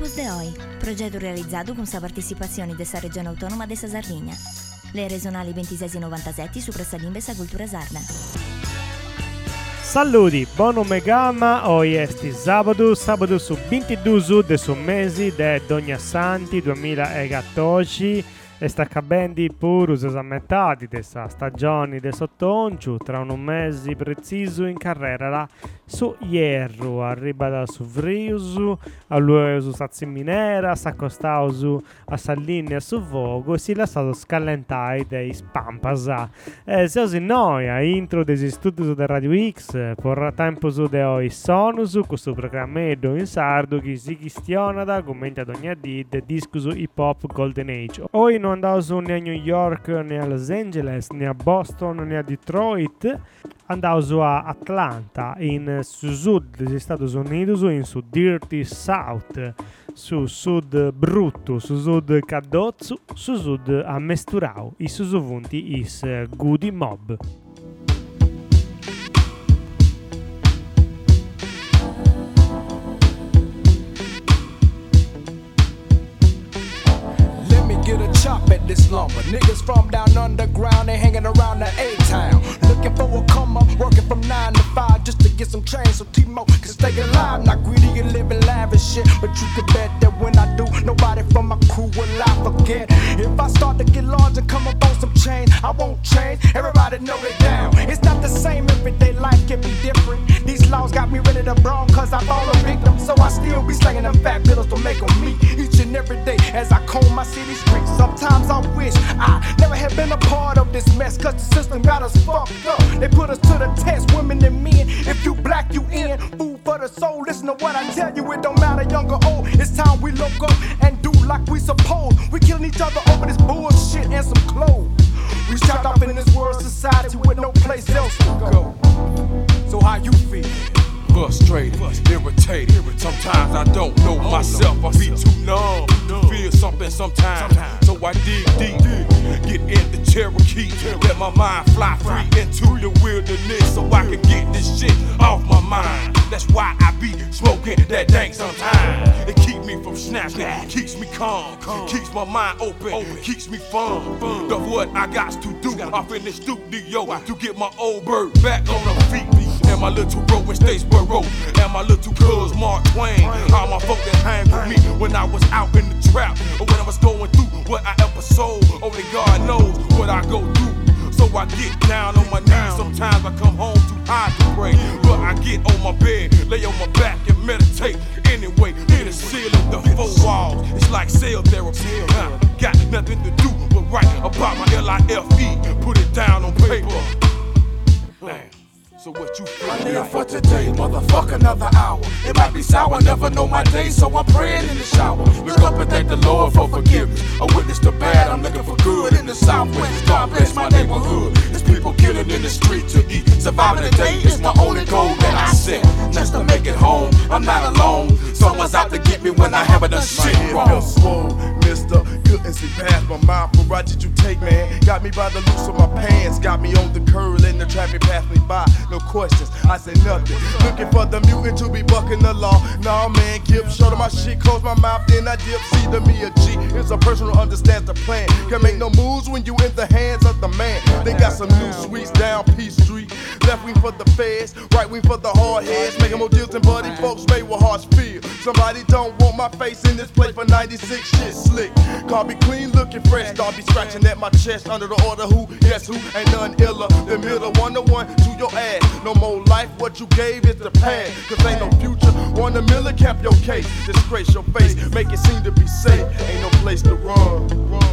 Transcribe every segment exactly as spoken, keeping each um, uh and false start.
Campus de hoy, projeto realizzato con sa participazione dessa regione autonoma dessa Sardegna. Le regionali ventisei novantasette su pressa limbe sa cultura sarda. Saluti, buon megama, oggi è sabato, sabato su ventidue del su mese de Dogna Santi duemilaquattordici e sta accadendo pure a metà di questa stagione di sottonciu tra un mese preciso in carriera su Hierro, arriva da su Vriusu, a lui su Sazzi Minera, si accostava su a Salline su Vogo e si è lasciato scallentare dei Spampasa. E se osi noi a intro dei studi di Radio X, per tempo su de oi sono su questo programma in sardo che si questiona da commenta ogni dì del disco su hip hop Golden Age. Oggi non andavo su né a New York né a Los Angeles né a Boston né a Detroit, andavo su a Atlanta in su sud degli Stati Uniti, in su Dirty South, su sud brutto, su sud cadozzo, su sud a mesturau, i su suvunti is Goody Mob. Get a chop at this lumber. Niggas from down underground, they hanging around the A-town. Looking for a come up, working from nine to five just to get some change so T-Mo can stay alive. Not greedy and living lavish shit, but you can bet that when I do, nobody from my crew will I forget. If I start to get large and come up on some change, I won't change. Everybody know it down. It's not the same, everyday life can be different. These laws got me ready to brawl cause I fall a victim. So I still be slanging them fat pillows to make them meet each and every day as I comb my city streets. Sometimes I wish I never had been a part of this mess, cause the system got us fucked up. They put us to the test, women and men. If you black, you in. Food for the soul, listen to what I tell you. It don't matter, young or old. It's time we look up and do like we supposed. We killing each other over this bullshit and some clothes. We trapped off in this world society with no place else to go. So how you feel? Frustrated, irritated. Sometimes I don't know myself. I be too numb to feel something sometimes. So I dig deep, get in the Cherokee, let my mind fly free into the wilderness so I can get this shit off my mind. That's why I be smoking that dank sometimes. It keep me from snapping, keeps me calm, keeps my mind open, keeps me fun. Of what I got to do off in the studio to get my old bird back on her feet. And my little bro in Statesboro, and my little cuz Mark Twain. All my folk that hang with me when I was out in the trap, or when I was going through what I ever sold. Only God knows what I go through. So I get down on my knees. Sometimes I come home too high to pray, but I get on my bed, lay on my back and meditate. Anyway, hit the ceiling, the four walls. It's like cell therapy. I got nothing to do but write about my L I F E. Put it down on paper. Man. So what you feel? I live for today, motherfuck another hour. It might be sour, never know my day, so I'm praying in the shower. Look up and thank the Lord for forgiveness. I witness the bad, I'm looking for good in the Southwest. God bless my neighborhood. There's people killing in the street to eat. Surviving the day is the only goal that I set. Just to make it home, I'm not alone. Someone's out to get me when I haven't done shit wrong. Mister, couldn't see past my mind for right did you take, man. Got me by the loose of my pants, got me on the curl and the traffic passed me by. No questions, I say nothing. Looking for the mutant to be bucking the law. Nah, man, give short of my shit, close my mouth, then I dip. See to me a G is a person who understands the plan. Can make no moves when you in the hands of the man. They got some new sweets down P Street. Left wing for the feds, right wing for the hard heads. Making more deals than buddy folks made with hearts feel. Somebody don't want my face in this place for ninety-six shit slick. Car be clean, looking fresh. Start be scratching at my chest under the order who, yes who, ain't none iller. The middle one to one to your ass. No more life, what you gave is the past. Cause ain't no future, one a million cap your case. Disgrace your face, make it seem to be safe. Ain't no place to run.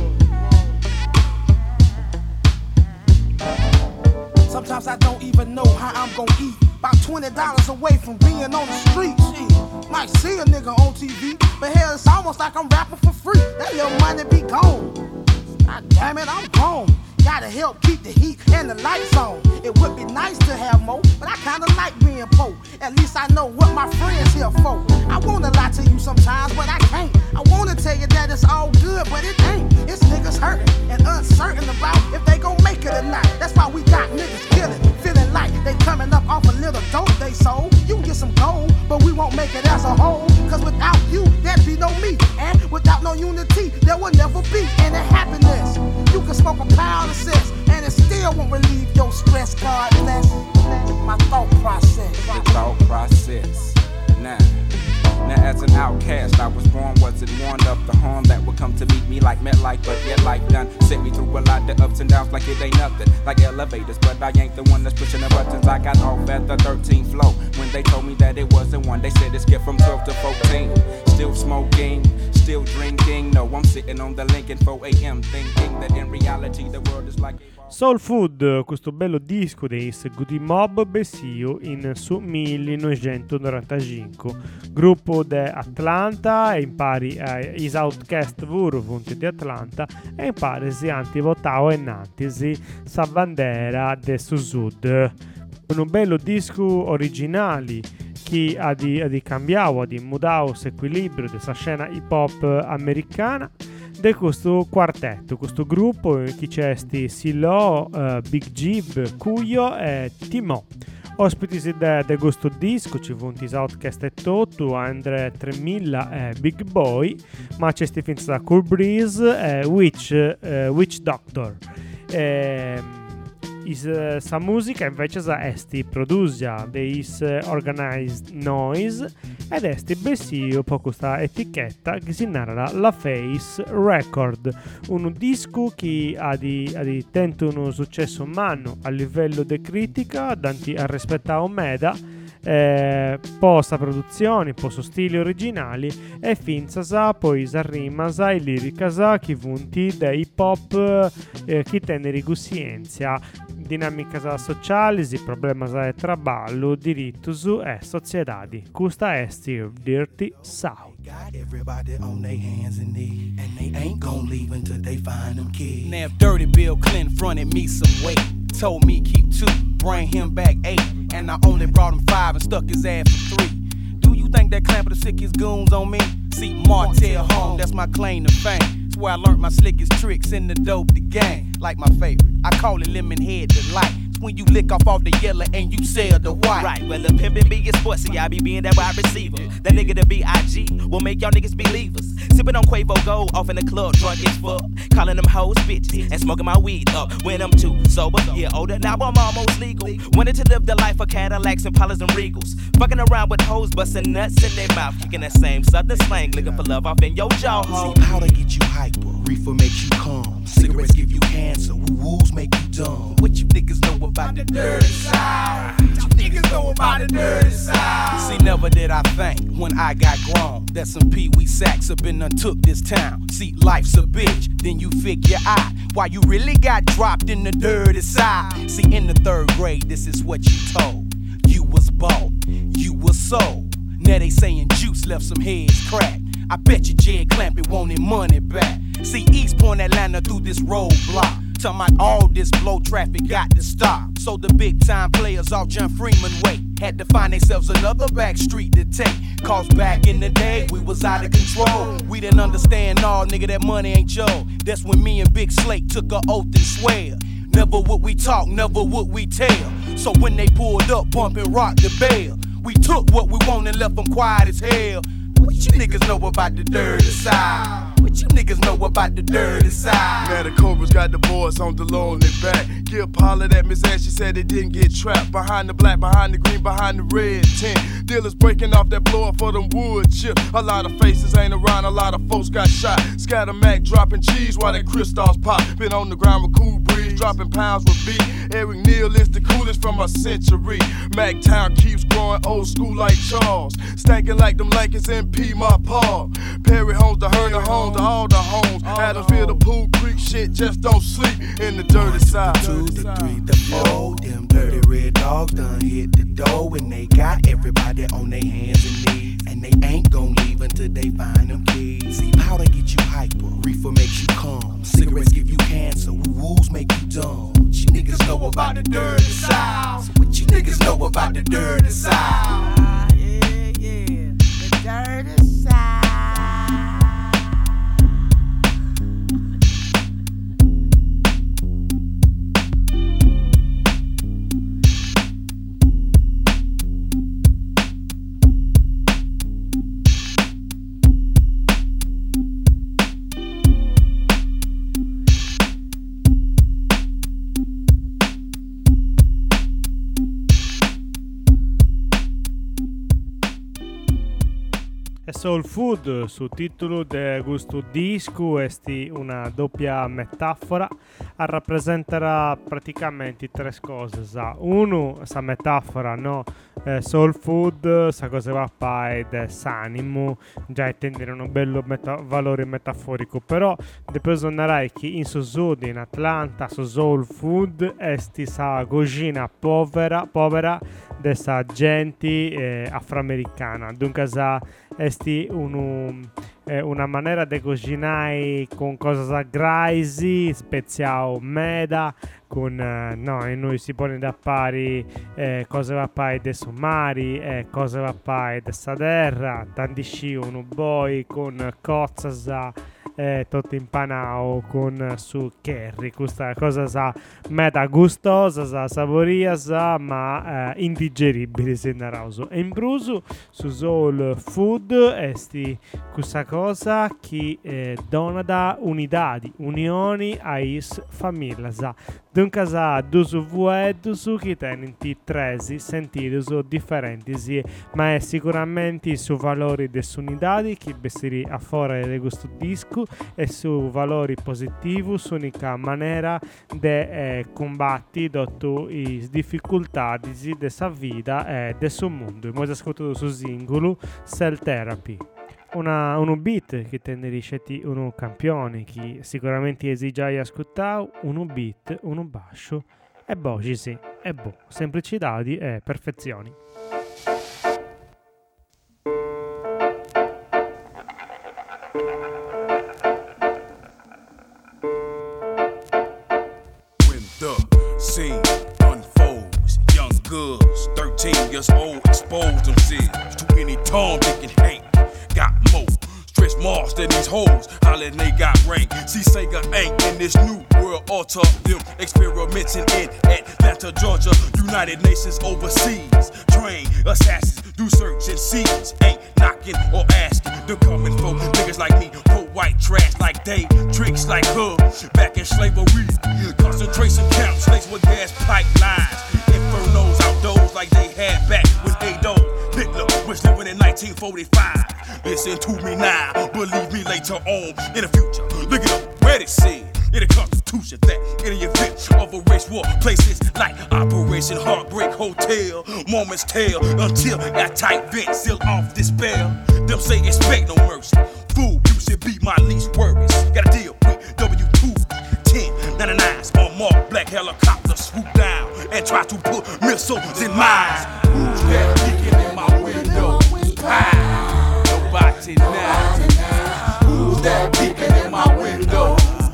Sometimes I don't even know how I'm gonna eat. About twenty dollars away from being on the streets. Might see a nigga on T V, but hell, it's almost like I'm rapping for free. That little money be gone. God damn it, I'm gone. Gotta help keep the heat and the lights on. It would be nice to have more, but I kinda like being poor. At least I know what my friends here for. I wanna lie to you sometimes, but I can't. I wanna tell you that it's all good, but it ain't. It's niggas hurting and uncertain about if they gon' make it or not. That's why we got niggas killing, feeling like they coming up off a little dope they sold. You can get some gold, but we won't make it as a whole. Cause without you, that can be no me. And without no unity, there will never be any happiness. You can smoke a pound of cess, and it still won't relieve your stress. God bless my thought process. The thought process. Now, now as an outcast, I was born, wasn't warned of the harm that would come to meet me like MetLife, but yet life done sent me through a lot of ups and downs like it ain't nothing, like elevators, but I ain't the one that's pushing the buttons. I got off at the thirteenth floor when they told me that it wasn't one. They said it skipped from twelve to fourteen. Still smoking, still drinking. No, I'm sitting on the Lincoln four a.m. thinking that in reality the world is like Soul Food, questo bello disco dei Goody Mob Besio in su millenovecentonovantacinque, gruppo de Atlanta e in pari eh, is Outcast Vurvunt di Atlanta e in pari si antivotao e nantisi sa bandera de Sud. Un bello disco originali che ha di, ha di cambiato, ha di mudare l'equilibrio della scena hip hop americana di questo quartetto, questo gruppo che c'è sti Silo, uh, Big Jib, Cuyo e Timo. Ospiti di questo disco ci sono i Outcast e Toto, Andre tremila e Big Boy, ma c'è sti finzi da Cool Breeze e Witch, uh, Witch Doctor. E, Is, uh, sa musica invece sa esti produzia deis uh, Organized Noise ed esti besio po questa etichetta che si narra la Face Record, un disco che ha di, ha di tento un successo umano a livello di critica danti a rispettare Omeda eh, posta produzioni, posto stili originali e finzasa poi sarrimasa e liricasa chi vunti da hip hop eh, chi teneri gussienzia dinamica sociale, si problema di traballo, dirittos e sociedadi. Questa è Still Dirty South. Got everybody on their hands and knees, and they ain't gon' leave until they find them kids. Now if Dirty Bill Clinton fronted me some weight, told me keep two, bring him back eight, and I only brought him five and stuck his ass for three. Do you think that Clamp of the sickest goons on me? See, Martell home, that's my claim to fame. It's where I learned my slickest tricks in the dope the game. Like my favorite, I call it lemon head delight. It's when you lick off all the yellow and you sell the white. Right, well the pimpin' be sports, see I be being that wide receiver. That nigga the B I G will make y'all niggas believers. Sippin' on Quavo Gold off in the club, drunk as fuck. Calling them hoes bitches and smoking my weed up when I'm too sober. Yeah, older, now I'm almost legal. Wanted to live the life of Cadillacs and Pollers and Regals. Fucking around with hoes, bustin' nuts in their mouth. Kicking that same southern slang, looking for love off in your jaw. See, powder get you hyper, reefer makes you calm. Cigarettes give you cancer, woo-woos make you dumb. What you niggas know about the dirty side? What you niggas know about the dirty side? See, never did I think when I got grown that some pee-wee sacks have been untook this town. See, life's a bitch, then you figure out why you really got dropped in the dirty side. See, in the third grade, this is what you told. You was bought, you was sold. Now they saying Juice left some heads cracked. I bet you Jed Clampett wanted money back. See, East Point Atlanta through this roadblock. Talking about all this blow traffic got to stop. So the big time players off John Freeman way had to find themselves another back street to take. Cause back in the day we was out of control. We didn't understand, all nigga, that money ain't Joe. That's when me and Big Slate took a oath and swear. Never would we talk, never would we tell. So when they pulled up, bumpin' rock the bell. We took what we want and left them quiet as hell. What you niggas know about the dirty side? What you niggas know about the dirty side? Now the Cobras got the boys on the low on their back. Give Paula that Miss Ash, she said they didn't get trapped. Behind the black, behind the green, behind the red tent. Dealers breaking off that blower for them wood chips. A lot of faces ain't around, a lot of folks got shot. Scatter Mac dropping cheese while they crystals pop. Been on the ground with Cool Breeze, dropping pounds with beat. Eric Neal is the coolest from a century. Mac Town keeps growing old school like Charles. Stankin' like them Lakers and P, my paw. Perry homes, the Herner homes, to all the homes. Adamsville, the Pool Creek shit, just don't sleep in the dirty side. Two, the three, the four, them dirty red dogs done hit the door. And they got everybody on their hands and knees. And they ain't gon' leave until they find them keys. See, powder get you hyper, reefer makes you calm. Cigarettes give you cancer, woo-woos make you dumb. What you niggas know about the dirty side? So what you niggas know about the dirty side? Ah, yeah, yeah, the dirty side. Soul Food, su titolo de gusto disco, esti una doppia metafora, a rappresenterà praticamente tre cose. Uno, sa metafora, no? Eh, soul Food, sa cosa va pai de s'animo, già intendere un bello meta- valore metaforico, però dopo sonerai che in Sud, in Atlanta, su Soul Food, esti sa cugina povera, povera de sa gente eh, afroamericana, dunque sa esti un, eh, una maniera di cucinare con cose graisi, speziao meda, con eh, no, e noi si pone da pari eh, cose va pai de sommari, eh, cose va pai de saderra, tanti sci un boi con cozzasa eh, tutto impanao con su curry, questa cosa sa meta gustosa, sa saporiosa, ma eh, indigeribile se narauso. E in brusu su Soul Food esti questa cosa che eh, dona da unidadi, unioni a is famiglia. Dunque sa dusu vue dusu che tenenti tresi sentidusu differenti, ma è sicuramente su valori de unidadi che bestiri a fora de questo disco e su valori positivi, sunica maniera de eh, combatti dotto i difficoltà di de sa vita e de suo mondo. Abbiamo ascoltato su singolo Cell Therapy. Una, uno beat che tenderisce uno campione che sicuramente esige di ascoltare, uno beat, uno basso e boh, ci sì, e boh, semplicità e perfezioni. When the scene unfolds, young girls, thirteen years old, expose themselves to any Tom, Dick, and hate. Got more stretch marks than these hoes, hollin' they got rank. See, Sega ain't in this new world order. Them experimenting in Atlanta, Georgia, United Nations overseas. Train assassins, do search and seize. Ain't knocking or asking. They're coming for niggas like me, pro white trash like they, tricks like her. Back in slavery, concentration camps laced with gas pipelines. Infernos outdoors like they had back when Adolf Hitler was living in nineteen forty-five. Listen to me now, believe me later on in the future. Look it up, where it said in the Constitution that in the event of a race war, places like Operation Heartbreak Hotel, moments tell until that tight vent seal off this spell. Them say expect no mercy. Fool, you should be my least worries. Gotta deal with W two ten ninety-nines on marked black helicopters swoop down and try to put missiles in mines. Who's that peeking in my window? Ah, nobody now. Who's that peeking in my window?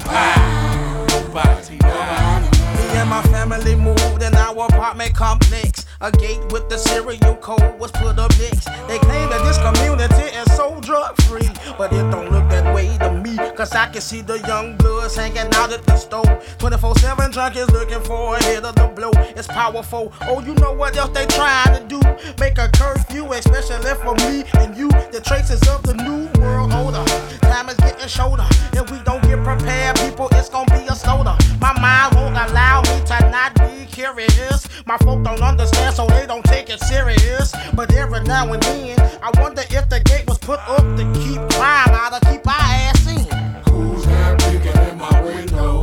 Ah, nobody now. Me and my family moved in our apartment complex. A gate with the serial code was put up next. They claim that this community is so drug free, but it don't look that way to me. Cause I can see the young bloods hanging out at the store. twenty-four seven junkies looking for a hit of the blow. It's powerful. Oh, you know what else they trying to do? Make a curfew, especially for me and you. The traces of the new world order. Time is getting shorter. If we don't get prepared, people, it's gonna be a slaughter. My mind won't allow me to not be curious. My folk don't understand, so they don't take it serious. But every now and then, I wonder if the gate was put up to keep crime out or keep our ass in. Who's that peeking in my window?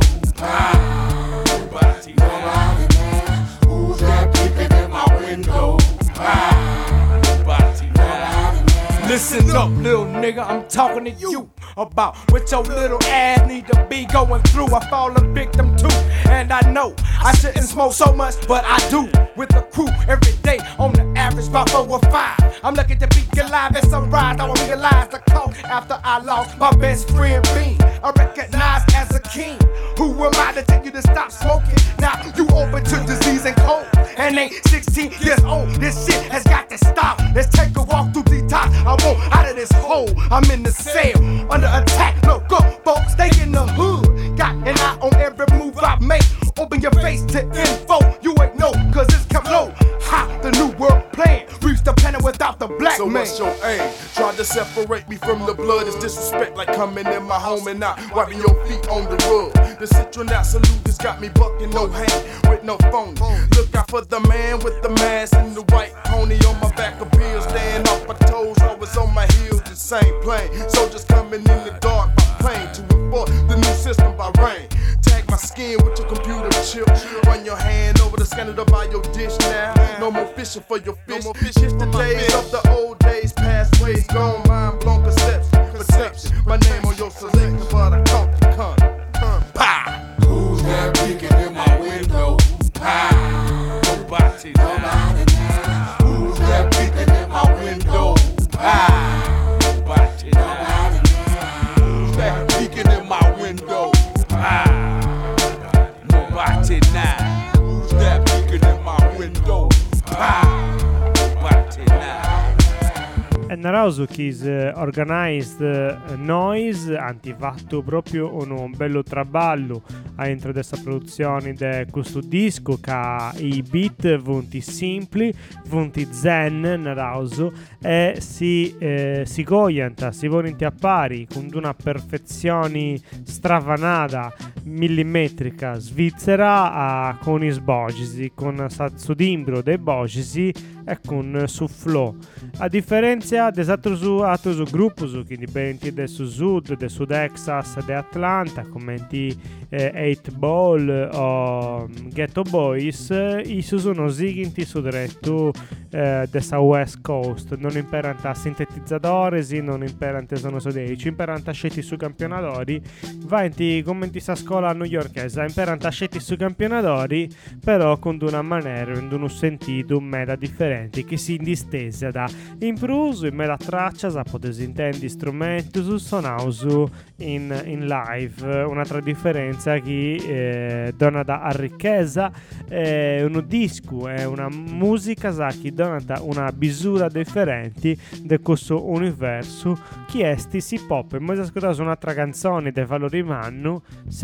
Ah, nobody now. Who's that peeking in my window? Ah, nobody now. Listen up, little nigga, I'm talking to you about what your little ass need to be going through. I fall a victim too, and I know I shouldn't smoke so much, but I do. With the crew every day, on the average about four or five. I'm lucky to be alive at sunrise. I realize the cost after I lost my best friend Bean. I recognize as a king. Who am I to tell you to stop smoking? Now you open to disease and cold, and ain't sixteen years old. This shit has got to stop. Let's take a walk through the top. I want out of this hole. I'm in the cell under attack. Look up, folks, they in the hood. Got an eye on every move I make. Open your face to info. You ain't know, cause it's come low. Ha, the new world plan. Reach the planet without the black so man. So what's your aim? Tried to separate me from the blood. It's disrespect like coming in my home and not wiping your feet on the rug. The citronat salute has got me bucking, no hand with no phone. Look out for the man with the mask and the white pony on my back appears. Staying off my toes, always Snipers on my heels, the same plane. Soldiers coming in the dark by plane to enforce the new system by rain. Tag my skin with your computer chip. Run your hand over the scanner to buy your dish now. No more fishing for your fish. No more fishing It's the days of the old days, past ways gone. Mind blown perception, perception. My name on your selection, but I caught the con. Pow! Who's that peeking in my window? Pow! Nobody now. Who's that peeking in my window? Pow! Nobody now. Who's that peeking in my window? Pow! Nobody now. Who's that peeking in my window? Pow! Nobody now. And also his uh, organized uh, noise hanno fatto proprio un bello traballo dentro questa produzione di questo disco che i beat vanno simpli, vanno zen nell'auso e si eh, si goianta, si vogliono a pari con una perfezione stravanata millimetrica svizzera uh, con i sbogisi, con su timbro dei bogisi e con su flow. A differenza degli altri altri gruppi che dipendono del sud, del sud Texas, di Atlanta, come di eh, eight ball o Ghetto Boys, i sono seguiti su diretto eh, della West Coast, non imparano a sintetizzatori, non imparano a sono sodeici, imparano a scetti su campionatori, vanti come di sa scuola newyorkese, imparano a scetti su campionatori, però con una maniera, con un sentito meda differente, che si distesa da impruso in mela traccia, sa potesi intendi strumenti su sonausu in, in live, un'altra differenza che eh, dona da a ricchezza è un disco, è una musica sa che dona da una bisura differente di questo universo che esti si pop. E poi ascoltate un'altra canzone di Valori Mannu,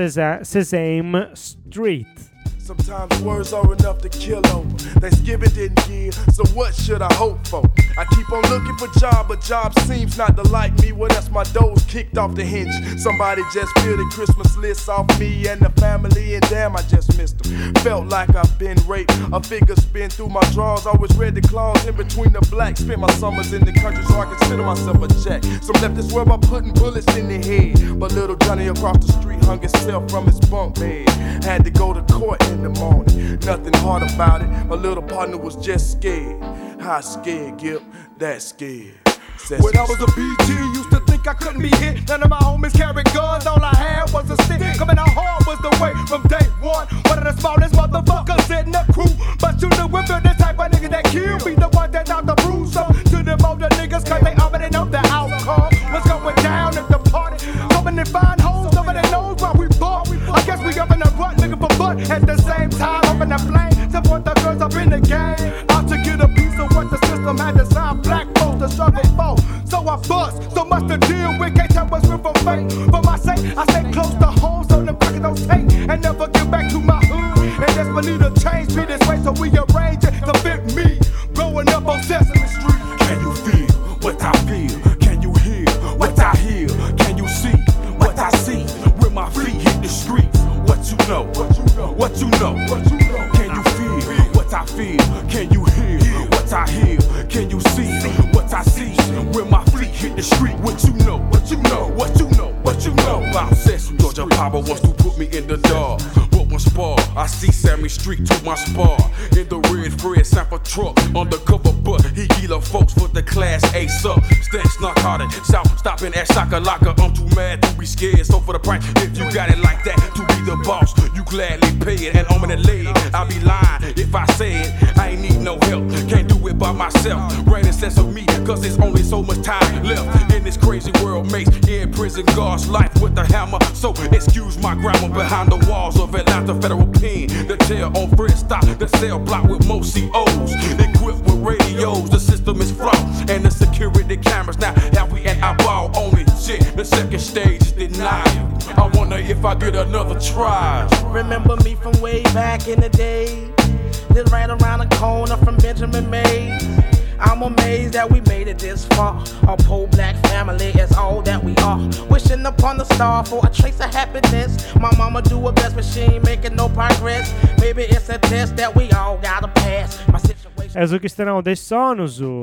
Sesame Street. Sometimes words are enough to kill over. Thanksgiving didn't give, so what should I hope for? I keep on looking for job, but job seems not to like me. Well, that's my doors kicked off the hinge. Somebody just peeled the Christmas list off me and the family, and damn, I just missed them. Felt like I've been raped. A figure spin through my drawers. Always read the claws in between the blacks. Spent my summers in the country so I consider myself a jack. Some left this world by putting bullets in their head. But little Johnny across the street hung himself from his bunk bed. Had to go to court in the morning. Nothing hard about it. My little partner was just scared. How scared, Gip? That scared. Says when I was a B G, used to think I couldn't be hit. None of my homies carried guns. All I had was a stick. Coming out hard was the way from day one. One of the smallest motherfuckers in the crew. But you knew we're the type of nigga that kill. Be the one that out the bruise up to them older niggas, cause they already know the outcome. What's going down at the party? Hoping to find holes over their nose while we bought. I guess we up in the rut, nigga for butt. At the same time, hoping to flame. Support the girls up in the game. Out to get a piece of what the system had designed. Black folks to struggle for. So I bust, so much to deal with. Can't tell what's real from fake. For my sake, I stay close to home so the pockets don't take. And never get back to my hood. And desperately to change me this way, so we arrange it to fit me. Growing up on Sesame Street. Can you feel what I feel? Can you hear what I hear? Can you see what I see? When my feet hit the streets. What you know? What you know? What you know? What you know? Can you feel what I feel? Can you hear what I hear? Can you see what I see? When my feet hit the street. What you know? What you know? What you know? What you know? About Sesame Georgia Papa wants to put me in the dark. What one spar? I see Sammy Street to my spar. In the red Fred Sample truck. Undercover but he healer folks for the class ace up. Stacks narcotic. South stopping at Shakalaka. I'm too mad to be scared. So for the price, if you got it like that, to be the boss, you gladly pay it. And on the leg, I'll be lying if I say it. I ain't need no help. Can't do it by myself. Greater sense of me, cause there's only so much time left in this crazy world. Makes in prison God's life with a hammer. So excuse my grammar behind the walls of Atlanta Federal Pen. The tail on Fred Stop, the cell block with most C Os. Equipped with radios, the system is flawed. And the security cameras now have we at our ball on it. Shit, the second stage is denial. I wonder if I get another try. Remember me from way back in the day. Live right around the corner from Benjamin Mays. I'm amazed that we made it this far. Our poor black family is all that we are. Wishing upon the star for a trace of happiness. My mama do her best, but she ain't making no progress. Maybe it's a test that we all gotta pass. My situation. Eso che stanno dei sono su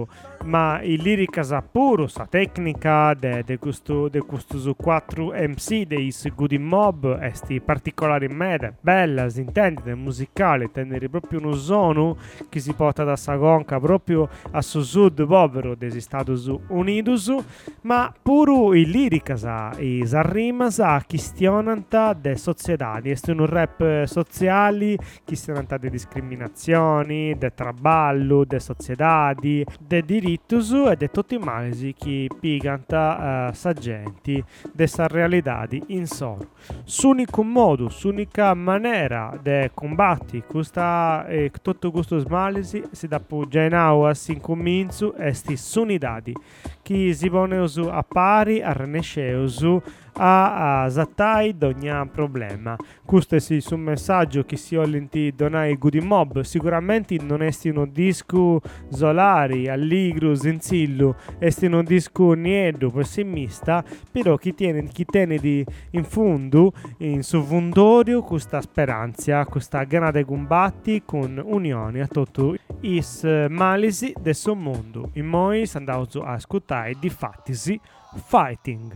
ma il lirica sa puro, sa tecnica de, de questo de questo su quattro M C dei Goody Mob esti particolari mede, bella, si intende, musicale, tenere proprio uno sono che si porta da Sagonca proprio a su sud povero degli Stati Uniti, ma puro il lirica sa, i sa rima sa questionanta de società, è un rap sociali, questionanta de discriminazioni, de traballo, de società, de diritti e de tutti i mali che piganta uh, sa gente de sa realtà in solo. L'unico modo, l'unica maniera de combatti questa e tutto questo smalisi si da genau a sincominzu esti sunidadi che si pone su a pari a renesceu su a, a zattai d'ogni problema. Questo è sì, un messaggio che si volenti donare Goody Mob. Sicuramente non esti un disco solari, alligro, senzillo, esti un disco niedo, pessimista, però chi tiene, chi tiene di in fondo, in su fondorio, questa speranza, questa gana di combatti con unione a tutto is malisi del suo mondo. In moi si andavo a ascoltare di fattisi Fighting.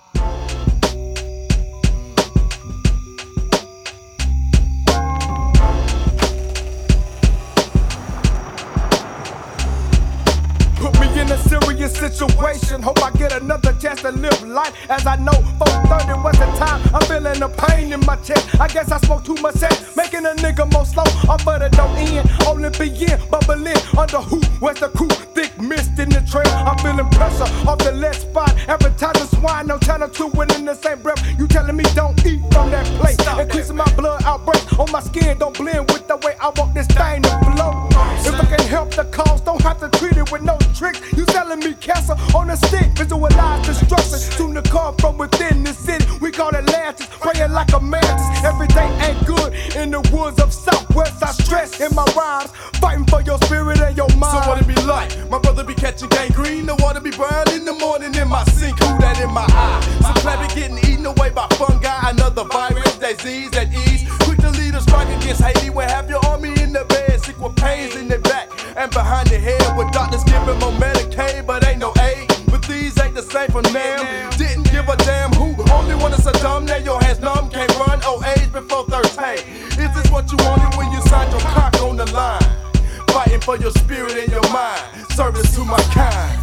Put me in a serious situation. Hope I get another chance to live life. As I know, four thirty was the time. I'm feeling the pain in my chest. I guess I smoke too much sex, making a nigga more slow. Off of the don't end, only begin, bubbling under who? Where's the crew? Thick mist in the trail. I'm feeling pressure off the left spot. Advertising swine, no channel two, and in the same breath, you telling me don't eat from that plate. Increasing my blood outbreak on my skin, don't blend with the way I want this thing to flow. If I can help the cause, don't have to treat it with no tricks. You telling me cancer on a stick, visualize destruction. Soon to come from within the city. We call it lances, praying like a mantis. Everything ain't good in the woods of Southwest. I stress in my rhymes, fighting for your spirit and your mind. So what it be like? My brother be catching gangrene, the water be brown in the morning in my sink. Who that in my eye? Some clever getting eaten away by fungi. Another virus, disease at ease. Quick to lead a strike against Haiti. Where have your army in the bed, sick with pains in their back and behind their head. With doctors giving more Medicaid, but ain't no aid. But these ain't the same for them. Didn't give a damn who. Only one is a dumb. Now your hands numb, can't run. Oh, age before thirteen. Is this what you wanted when you signed your cock on the line? Fighting for your spirit and your mind. Service to my kind.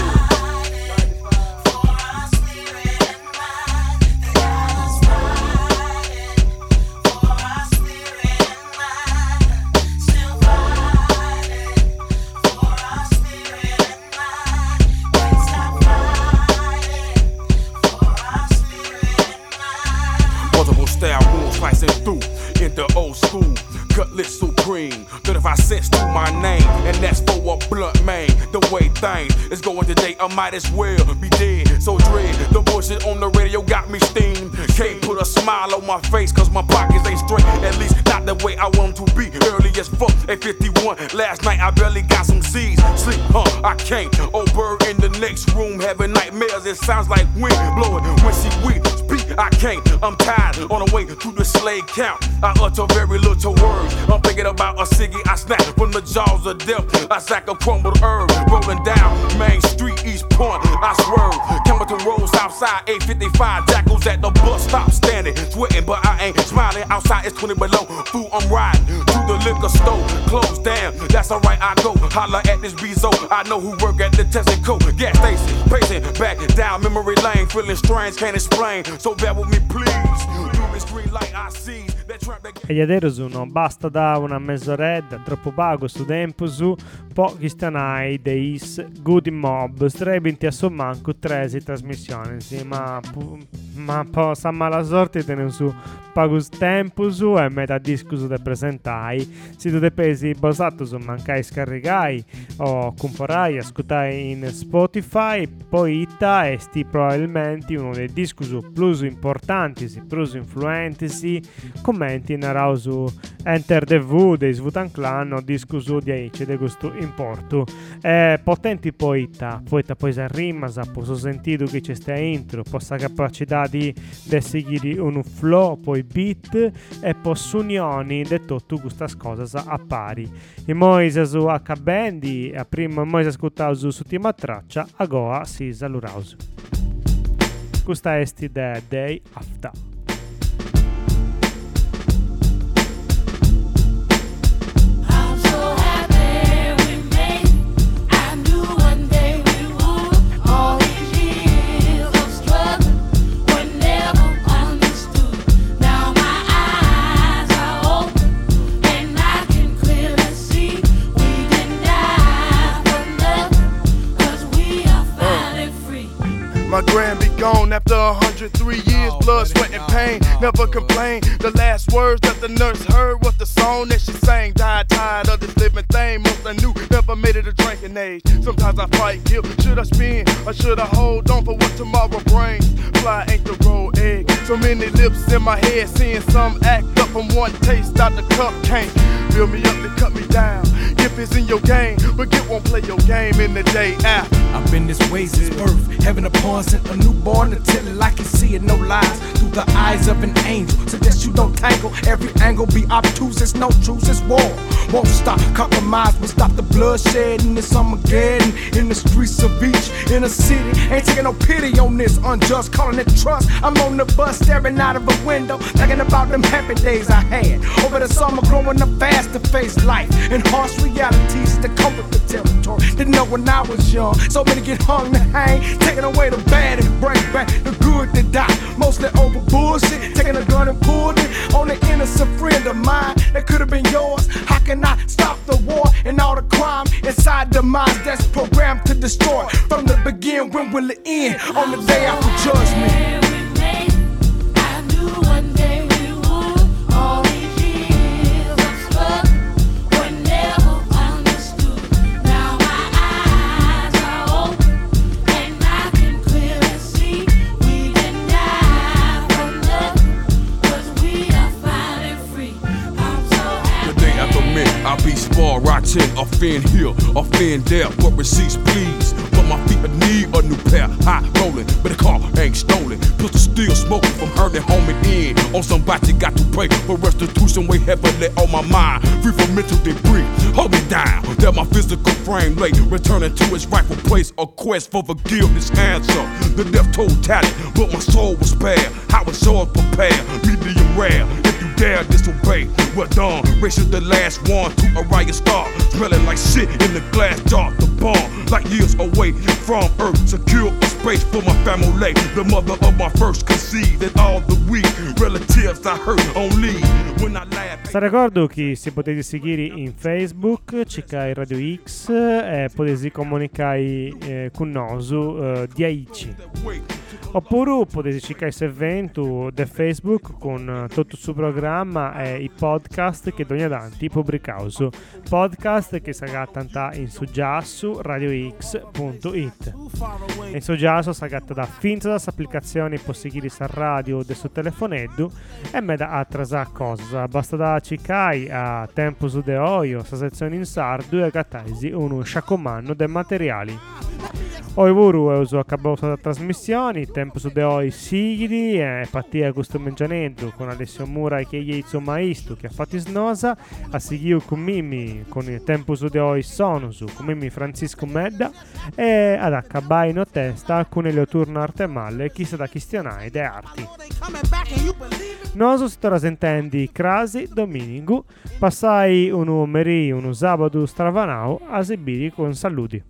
Slicing through in the old school, cutlet supreme. thirty-five cents to my name, and that's for a blunt man. The way things is going today, I might as well be dead. So dread, the bullshit on the radio got me steamed. Can't put a smile on my face, cause my pockets ain't straight. At least not the way I want them to be. Early as fuck at fifty-one. Last night I barely got some Z's. Sleep, huh? I can't. Old bird in the next room having nightmares. It sounds like wind blowing when she weak. Speak, I can't. I'm tired on the way to the slave count. I utter very little words. I'm thinking about a ciggy I snap from the jaws of death. I sack a crumbled herb, rolling down Main Street, East Point. I swerve, Campbellton Road, Southside, eight fifty-five. Jackals at the bus stop, standing, sweating, but I ain't smiling. Outside it's twenty below. Food I'm riding to the liquor store, closed down. That's alright, I go holler at this Bezo. I know who work at the Texaco gas station, pacing back down memory lane, feeling strange, can't explain. So bear with me, please. Do this green light I see. E gli adesso non basta da una mezz'oretta, troppo pago sto tempo su pochi stanai dei Goody Mob, strebinti a sommanco tresi trasmissioni, sì, ma ma po' sa mala sorte tenen su pago tempo su e metà disco su te presentai, si tu te pesi basato su mancai scaricai o comporai, ascoltai in Spotify, poi ita e sti probabilmente uno dei dischi su più importanti, si più influenti, si commenti narrao su Enter the V dei Wu-Tang Clan o disco su di Aice de questo in porto. Eh, potenti poeta, poeta poesa rimasa, posso sentire che c'è sta intro, possa capacità di seguire un flow, poi beat e posso unioni di tutto questa cosa a pari. E Moise su H Bandy, a prima Moise ascoltato su ultima traccia, a Goa si saluraus. Questa è the Day After. My grand be gone after one hundred three years, blood, sweat, and pain. Never complain. The last words that the nurse heard was the song that she sang. Died tired of this living thing. Most I knew never made it a drinking age. Sometimes I fight guilt. Should I spin or should I hold on for what tomorrow brings? Fly ain't the road egg. So many lips in my head, seeing some act up from one taste out the cup. Can't fill me up and cut me down. If it's in your game, but get won't play your game in the day after. I've been this way since birth. Heaven upon sent a newborn to tell it like you see it, no lies. Through the eyes of an angel, suggest you don't tangle. Every angle be obtuse, it's no truce, it's war. Won't stop, compromise will stop the bloodshed in this Armageddon. In the streets of each inner city, ain't taking no pity on this unjust, calling it trust. I'm on the bus staring out of a window, thinking about them happy days I had. Over the summer growing up fast to face life and harsh realities that come with the territory. Didn't know when I was young, so many get hung to hang, taking away the bad and bring back the good to die. Mostly over bullshit, taking a gun and pulled it on an innocent friend of mine that could have been yours. How can I stop the war and all the crime inside the minds that's programmed to destroy? From the beginning, when will it end? On the day after judgment. I be spar, rotting, offend here, offend there, but receipts please. But my feet need a new pair, hot rolling, but the car ain't stolen. Pistol still smoking from hurting home and in. On somebody got to pray for restitution, way heavily on my mind. Free from mental debris, hold me down. That my physical frame late, returning to its rightful place. A quest for forgiveness, answer. The death toll tallied, but my soul was spared. How was yours prepared? Medium rare. If you dare disobey, well done. Racing the last one to a riot star, smelling like shit in the glass jar. The bomb, like years away from Earth, secure a space for my family. The mother of my first conceived that all the weak relatives I hurt only when I laugh. Sta ricordo che si potete seguire in Facebook, cercare Radio X e potete comunicare eh, con noi eh, di Aici. Oppure potete cercare questo evento da Facebook con tutto il suo programma e i podcast che Dogna Danti pubblicano. Podcast che si agattano in soggiasso radio x punto it. In soggiasso si agatta da finta da applicazioni per seguire la radio del suo telefonetto e me da altre cose. Basta da cercare a tempo su de oio, la sezione in sardo e agattaisi uno sciacomanno dei materiali. Oi vuru è uso accabato da trasmissioni, tempo su de oi sigli e partia questo mangiamento con Alessio Mura che è il maestro che ha fatto snosa, a seguire con Mimmi con il tempo su de oi sono su con Mimmi Francisco Medda e ad accabai no testa alcune le turno arte male chi sa da questionare de arti. Noso si torna sentendi crasi domingo, passai un meri un sabato stravanao a esibire con saluti.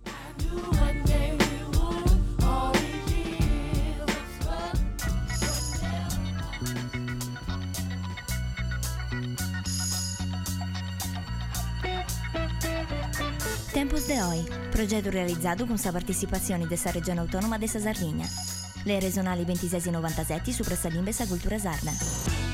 Tempos de Oi, progetto realizzato con la partecipazione della regione autonoma della Sardegna. Le regionali ventisei novantasette su Pressalimbe sa cultura sarda.